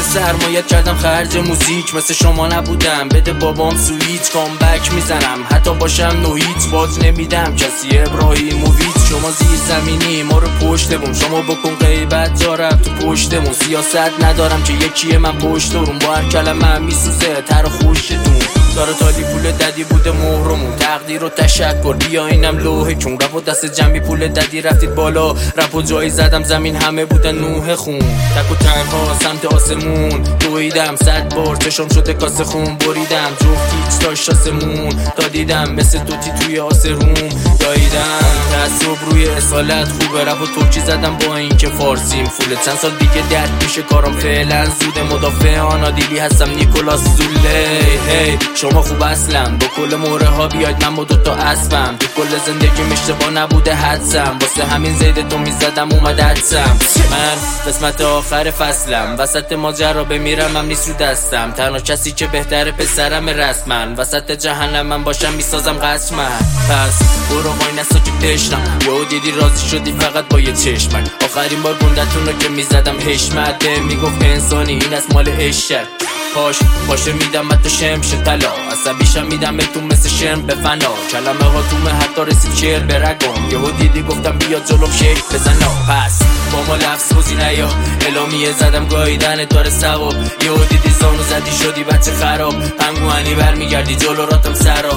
سرمایت کردم خرج موزیک، مثل شما نبودم بده بابام سویت، کامبک میزنم حتی باشم نویت، باز نمیدم کسی ابراهیموویچ. شما زیر زمینی ما رو پشت بوم، شما بکن غیبت دارم تو پشتمون، سیاست ندارم که یکیه من پشت روم، با هر کلمه میسوزه تر خوشتون. داره تالی پول ددی بوده مهرمون، تقدیر و تشکر بیا اینم لوحه کون، رپ و دست جمعی پول ددی رفتید بالا، رپ و جایی زدم زمین همه بودن نوح خون، تک و تنها سمت آسمون دویدم 100 بار چشم شده کاسه خون، بریدم جفت هیچ داشت آسمون تا دیدم مثل دوتی توی آسروم داییدم، تعصب روی اصالت خوبه، رپ و ترکی زدم با این که فارسیم فوله، چند سال دیگه درد میشه کارم فعلا زوده، مدافع آنادیلی هستم نیکولاس زوله. هی شما خوب اصلا با کل موره ها بیاید من با دوتا اسبم، تو کل زندگی اشتباه نبوده حدسم، واسه همین زیده تو میزدم اومد حدسم، من قسمت آخر فصلم، وسط ماجرا بمیرم هم نیست رو دستم، تنها کسی که بهتره پسرم رسمن، وسط جهنم من باشم میسازم قسمن، پس برو وای نسا که دشتم، یهو دیدی راضی شدی فقط با یه چشمن، آخرین بار گندتون رو که میزدم حشمته، میگفت انسانی این از مال عشق، پاشه میدم حتی شمش طلا، عصبیشم میدم تو مثل شرم به فنا، کلمه ها تومه حتی رسید شعر به رگم، یهو دیدی گفتم بیا جلوم شیک بزنا، پس با ما لفظ بازی نیا، اعلامیه زدم گاییدن داره ثواب، یهو دیدی زانو زدی شدی بچه خراب، پنگوانی برمیگردی جلو راتم سرا،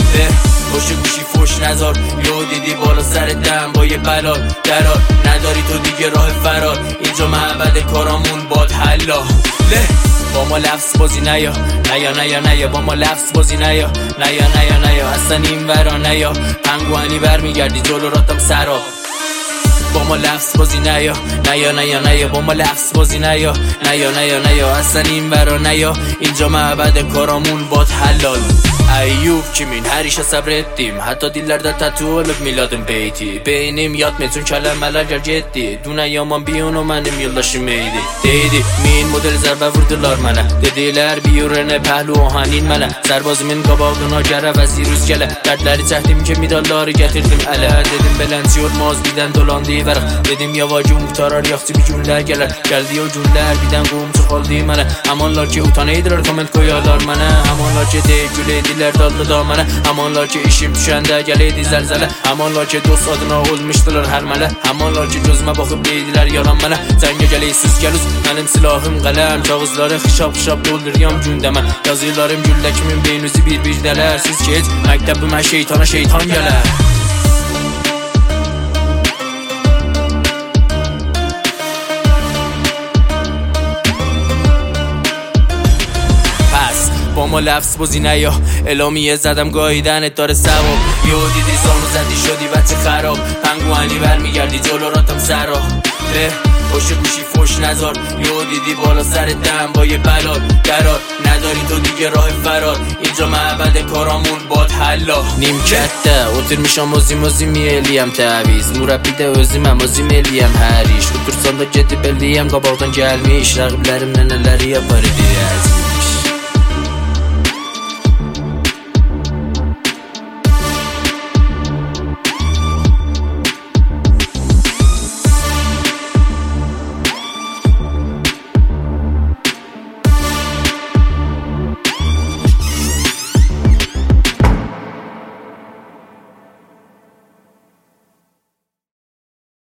پشت گوشی فوش نزار، یهو دیدی بالا سر دم با یه بلا درار، نداری تو دیگه راه فرار، اینجا معبد کارامون باد حلا، با ما لفظ بازی نیا با ما لفظ بازی نیا اصلا این ورا نیا، پنگوانی برمیگردی جلو راتم سراب، با ما لفظ بازی نیا با ما لفظ بازی نیا اصلا این ورا نیا، اینجا معبد کارامون باد حلال. ایوب kimin her işe sabrettim, hatta dillerde tatu olup miladım beyti, beynim yatmıyor kelimeler gerçekti, dünyamın bir yonu benim yıldaşım eydi, deydi min model zərbe vurdular mənə, dedilər bir ürənə pəhlu ohanin mənə, sərbazımın qabağına gələ vəzir rüz gələ, dərdləri çəkdim ki midalları gətirdim ələ, dedim belənci olmaz birdən dolandı vərq, dedim yavacım qutarar yaxşı bir günlər gələr, gəldi o günlər birdən qum çıxaldı mənə, amanlar ki utanıydılar komment koyarlar mənə, amanlar ki deyib güleydilər dallı damana, amanlar ki işim düşəndə gələydi zəlzələ, amanlar ki dost adına olmuşdular hər mələ, amanlar ki gözümə baxıb deydilər yalan mənə, cəngə gələysiz gəlüz mənim silahım qələm, kağızları xışab dolduruyorum gündə mən, yazılarım güllə kimin beynüzü bir dələr, siz ki heç məktəbimə şeytana şeytan gələr. با ما لفظ بازی نیا، اعلامیه زدم گاییدنت داره ثواب، یهو دیدی زانو زدی شدی بچه خراب، پنگوانی برمیگردی جلو راتم سرا، پشت گوشی فوش نزار، یهو دیدی بالا سر دم با یه بلا درار، نداری تو دیگه راه فرار، اینجا معبد کارامون bad حلا. Nimkətdə oturmuşam özüm eləyəm təviz, mürəbbidə özüməm eləyəm hər iş, otursan da gedib eləyəm qabaqdan gəlmiş, rəqiblərim nənələri yapar idi əziz.